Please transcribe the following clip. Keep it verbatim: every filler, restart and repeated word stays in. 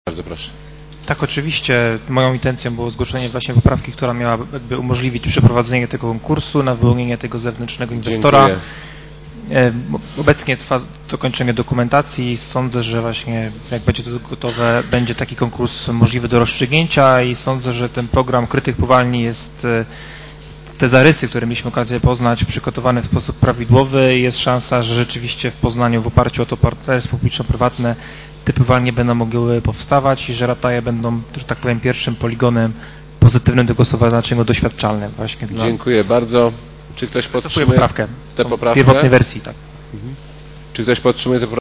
Bardzo proszę. Tak, oczywiście. Moją intencją było zgłoszenie właśnie poprawki, która miała jakby umożliwić przeprowadzenie tego konkursu na wyłonienie tego zewnętrznego inwestora. Dziękuję. Obecnie trwa dokończenie dokumentacji. Sądzę, że właśnie jak będzie to gotowe, będzie taki konkurs możliwy do rozstrzygnięcia i sądzę, że ten program Krytyk Powalni jest, te zarysy, które mieliśmy okazję poznać, przygotowany w sposób prawidłowy. Jest szansa, że rzeczywiście w Poznaniu w oparciu o to partnerstwo publiczno-prywatne te powalnie będą mogły powstawać i że rataje będą, że tak powiem, pierwszym poligonem pozytywnym do głosowania, znaczy doświadczalnym właśnie dla... Dziękuję bardzo. Czy ktoś podtrzymuje poprawkę, tę poprawkę? W pierwotnej wersji, tak. Mhm. Czy ktoś podtrzymuje tę poprawkę?